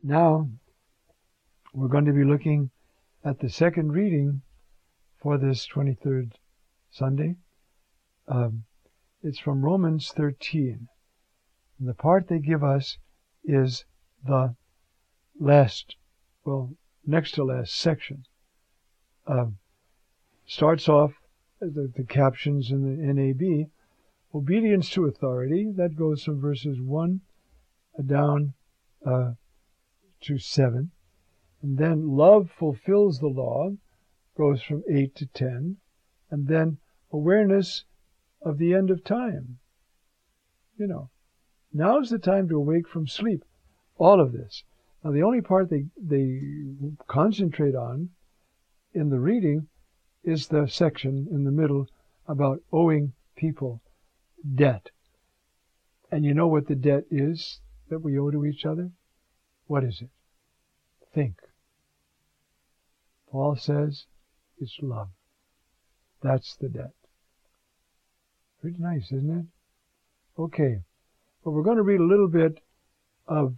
Now, we're going to be looking at the second reading for this 23rd Sunday. It's from Romans 13. And the part they give us is the last, next to last section. Starts off, the captions in the NAB, obedience to authority. That goes from verses 1 down to 7. And then love fulfills the law, goes from 8 to 10. And then awareness of the end of time. Now's the time to awake from sleep. All of this. Now, the only part they concentrate on in the reading is the section in the middle about owing people debt. And you know what the debt is that we owe to each other? What is it? Think. Paul says it's love. That's the debt. Pretty nice, isn't it? Okay. But we're going to read a little bit of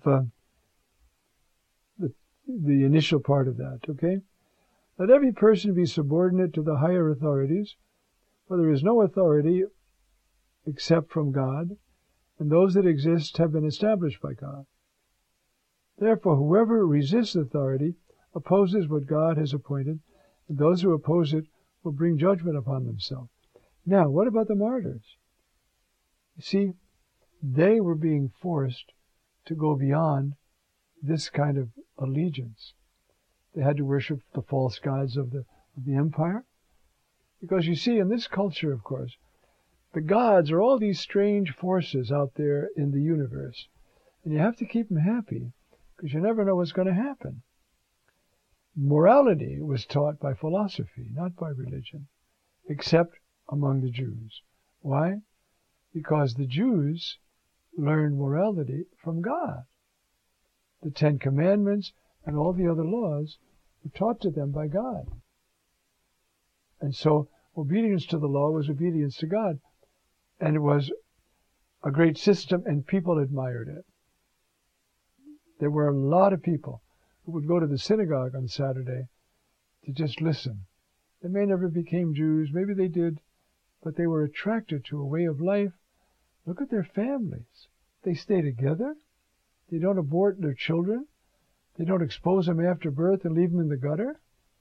the initial part of that, okay? Let every person be subordinate to the higher authorities, for there is no authority except from God, and those that exist have been established by God. Therefore, whoever resists authority opposes what God has appointed, and those who oppose it will bring judgment upon themselves. Now, what about the martyrs? You see, they were being forced to go beyond this kind of allegiance. They had to worship the false gods of the empire. Because you see, in this culture, of course, the gods are all these strange forces out there in the universe. And you have to keep them happy, because you never know what's going to happen. Morality was taught by philosophy, not by religion, except among the Jews. Why? Because the Jews learned morality from God. The Ten Commandments and all the other laws were taught to them by God. And so obedience to the law was obedience to God. And it was a great system, and people admired it. There were a lot of people who would go to the synagogue on Saturday to just listen. They may never became Jews, maybe they did, but they were attracted to a way of life. Look at their families. They stay together. They don't abort their children. They don't expose them after birth and leave them in the gutter.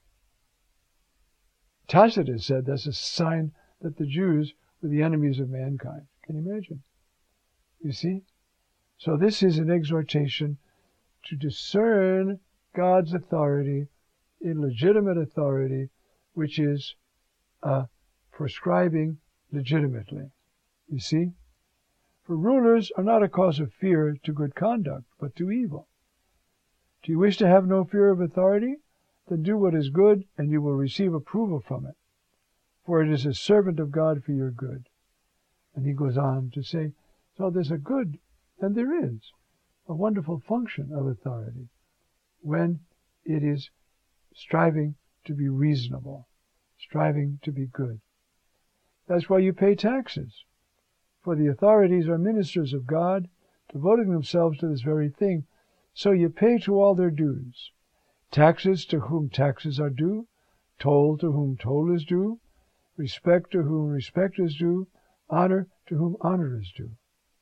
Tacitus said that's a sign that the Jews were the enemies of mankind. Can you imagine? You see? So this is an exhortation to discern God's authority, illegitimate authority, which is prescribing legitimately. You see? For rulers are not a cause of fear to good conduct, but to evil. Do you wish to have no fear of authority? Then do what is good, and you will receive approval from it. For it is a servant of God for your good. And he goes on to say, so there's a good, and there is a wonderful function of authority when it is striving to be reasonable, striving to be good. That's why you pay taxes. For the authorities are ministers of God, devoting themselves to this very thing. So you pay to all their dues. Taxes to whom taxes are due, toll to whom toll is due, respect to whom respect is due, honor to whom honor is due.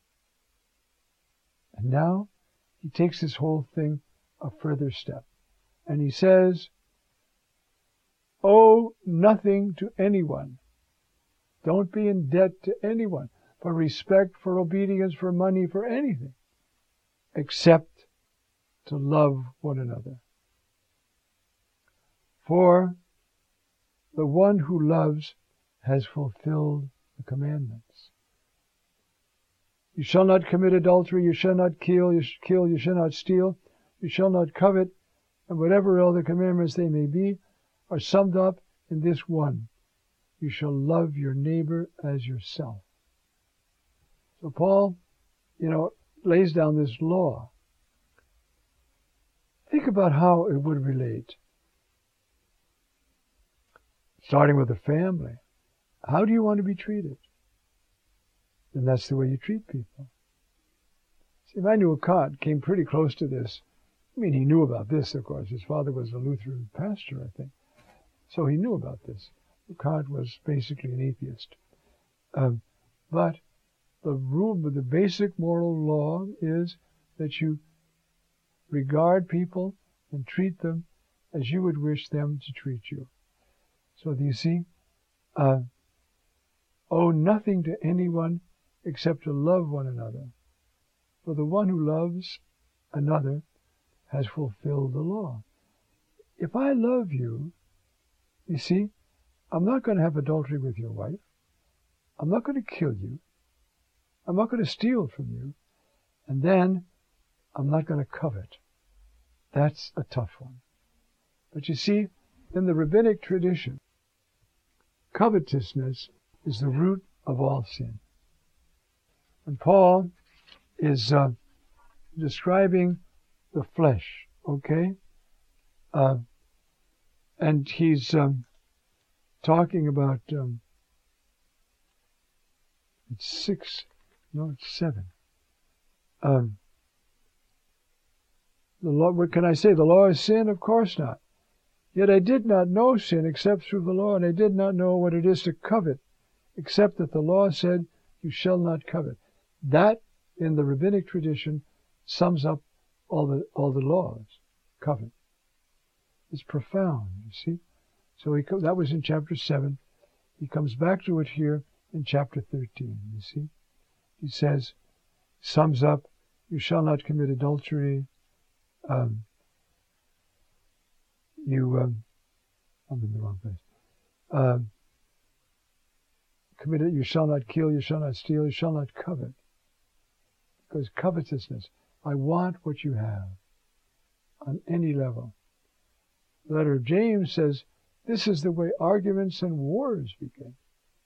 And now he takes this whole thing a further step. And he says, owe nothing to anyone. Don't be in debt to anyone for respect, for obedience, for money, for anything, except to love one another. For the one who loves has fulfilled the commandments. You shall not commit adultery, you shall not kill, you shall not steal, you shall not covet, and whatever other commandments they may be, are summed up in this one. You shall love your neighbor as yourself. So Paul, lays down this law. Think about how it would relate. Starting with the family. How do you want to be treated? Then that's the way you treat people. See, Immanuel Kant came pretty close to this I mean, he knew about this, of course. His father was a Lutheran pastor, I think. So he knew about this. Kant was basically an atheist. But the basic moral law is that you regard people and treat them as you would wish them to treat you. So do you see? Owe nothing to anyone except to love one another. For the one who loves another has fulfilled the law. If I love you, you see, I'm not going to have adultery with your wife. I'm not going to kill you. I'm not going to steal from you. And then I'm not going to covet. That's a tough one. But you see, in the rabbinic tradition, covetousness is the root of all sin. And Paul is describing the flesh, okay? And he's talking about, it's 7. The law, what can I say? The law is sin? Of course not. Yet I did not know sin except through the law, and I did not know what it is to covet, except that the law said, you shall not covet. That, in the rabbinic tradition, sums up all the laws. Covet. It's profound, you see. So that was in chapter 7. He comes back to it here in chapter 13, you see. He says, sums up, you shall not commit adultery. I'm in the wrong place. You shall not kill, you shall not steal, you shall not covet. Because covetousness, I want what you have on any level. The letter of James says, this is the way arguments and wars begin.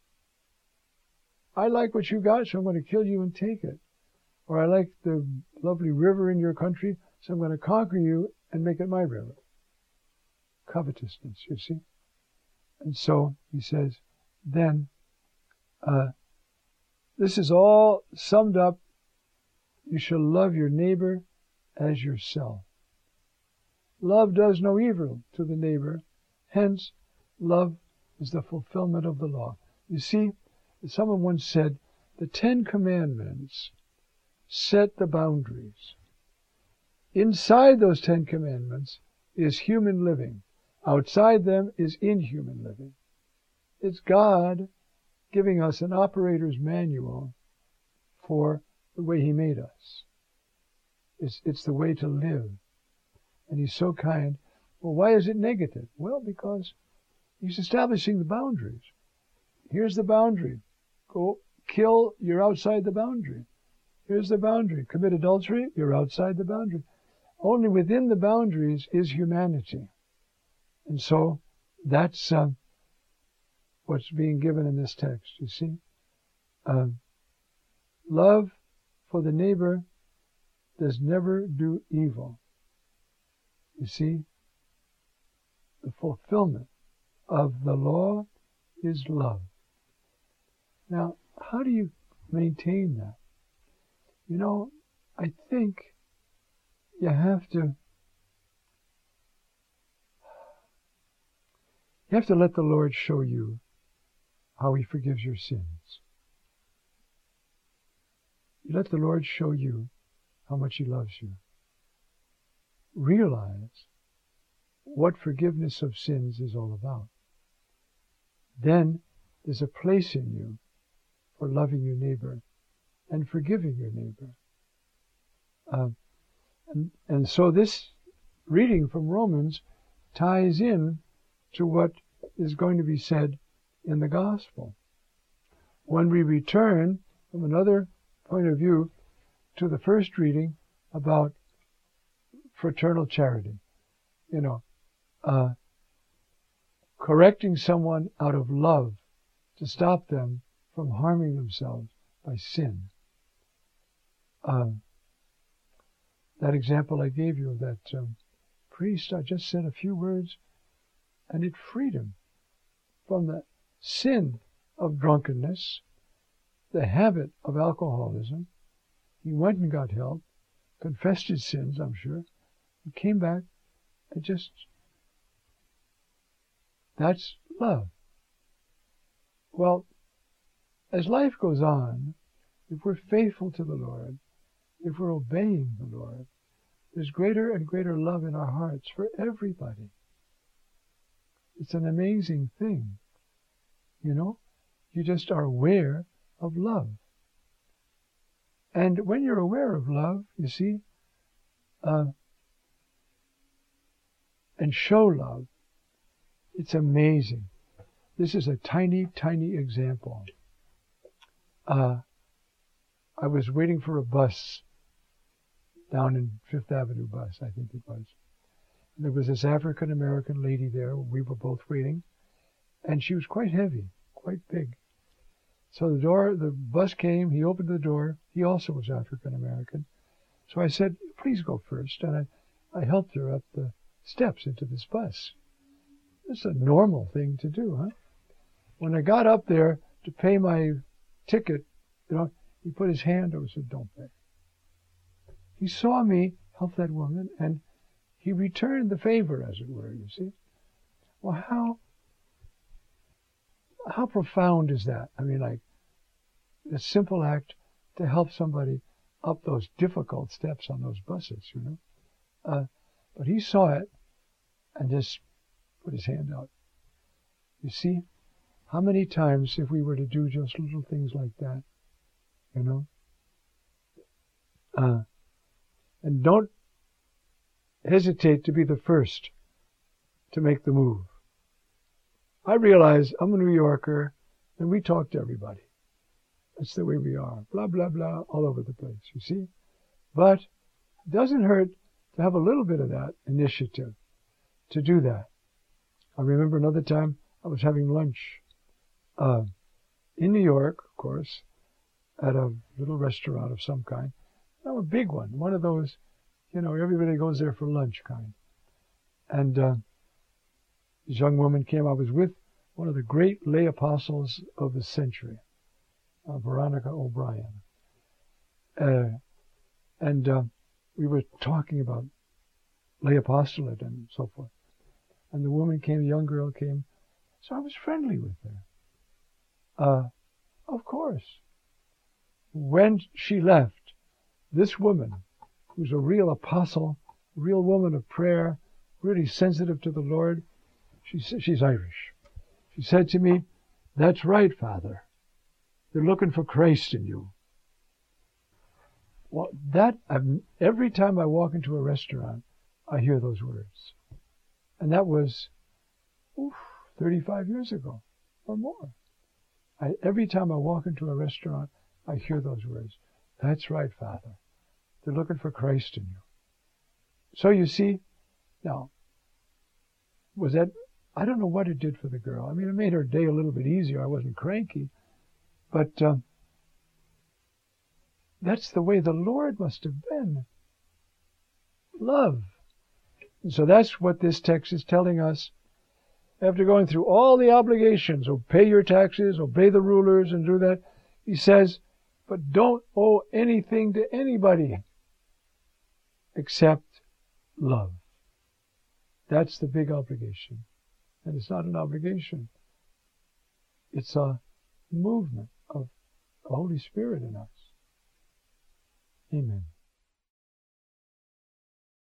I like what you got, so I'm going to kill you and take it. Or I like the lovely river in your country, so I'm going to conquer you and make it my river. Covetousness, you see. And so he says, then, this is all summed up. You shall love your neighbor as yourself. Love does no evil to the neighbor. Hence, love is the fulfillment of the law. You see, someone once said, the 10 Commandments set the boundaries. Inside those 10 Commandments is human living. Outside them is inhuman living. It's God giving us an operator's manual for the way He made us. It's the way to live. And He's so kind. Well, why is it negative? Well, because He's establishing the boundaries. Here's the boundary. Go kill, you're outside the boundary. Here's the boundary. Commit adultery, you're outside the boundary. Only within the boundaries is humanity. And so that's what's being given in this text, you see. Love for the neighbor does never do evil. You see, the fulfillment of the law is love. Now, how do you maintain that? You know, I think you have to let the Lord show you how He forgives your sins. You let the Lord show you how much He loves you. Realize what forgiveness of sins is all about. Then there's a place in you for loving your neighbor and forgiving your neighbor. And so this reading from Romans ties in to what is going to be said in the gospel. When we return from another point of view to the first reading about fraternal charity, correcting someone out of love to stop them from harming themselves by sin. That example I gave you of that priest, I just said a few words, and it freed him from the sin of drunkenness, the habit of alcoholism. He went and got help, confessed his sins, I'm sure, It came back. That's love. Well, as life goes on, if we're faithful to the Lord, if we're obeying the Lord, there's greater and greater love in our hearts for everybody. It's an amazing thing. You know, you just are aware of love. And when you're aware of love, you see, and show love, it's amazing. This is a tiny, tiny example. I was waiting for a bus down in Fifth Avenue bus, I think it was. And there was this African-American lady there. We were both waiting. And she was quite heavy, quite big. So the bus came. He opened the door. He also was African-American. So I said, please go first. And I helped her up the steps into this bus. It's a normal thing to do, huh? When I got up there to pay my ticket, he put his hand over and said, don't pay. He saw me help that woman, and he returned the favor, as it were, you see. Well, how profound is that? I mean, like, a simple act to help somebody up those difficult steps on those buses, But he saw it and just put his hand out. You see, how many times if we were to do just little things like that, and don't hesitate to be the first to make the move. I realize I'm a New Yorker, and we talk to everybody. That's the way we are. Blah, blah, blah, all over the place, you see? But it doesn't hurt to have a little bit of that initiative, to do that. I remember another time I was having lunch in New York, of course, at a little restaurant of some kind. No, a big one of those, everybody goes there for lunch kind. And this young woman came. I was with one of the great lay apostles of the century, Veronica O'Brien. And we were talking about lay apostolate and so forth. And the woman came, the young girl came. So I was friendly with her. Of course. When she left, this woman, who's a real apostle, a real woman of prayer, really sensitive to the Lord, she's Irish. She said to me, "That's right, Father. They're looking for Christ in you." Well, every time I walk into a restaurant, I hear those words. And that was 35 years ago or more. Every time I walk into a restaurant, I hear those words. That's right, Father. They're looking for Christ in you. So you see, now, I don't know what it did for the girl. I mean, it made her day a little bit easier. I wasn't cranky. But that's the way the Lord must have been. Love. And so that's what this text is telling us. After going through all the obligations, pay your taxes, obey the rulers, and do that, he says, but don't owe anything to anybody except love. That's the big obligation. And it's not an obligation. It's a movement of the Holy Spirit in us. Amen.